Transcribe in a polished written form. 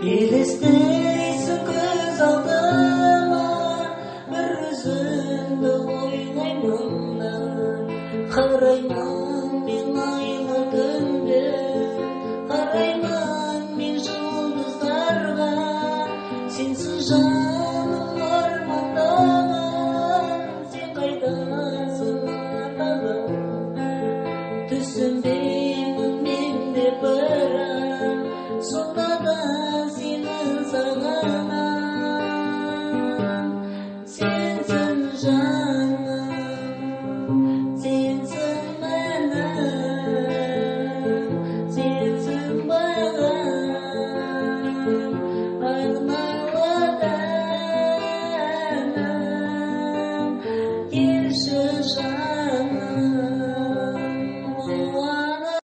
елестейсің көз алдыма, бір өзіңді ойлаймын, қараймын мен айлы күнге, қараймын мен жұлдыздарға, сенсіз жаным армандамын, сен қайдасың аралым, түсінбеймін мен де бірақ, сонда да сені сағынамын. Сенсің жаным, сенсің мәнім, сенсің бағым, айлы тәнім, келші жаным.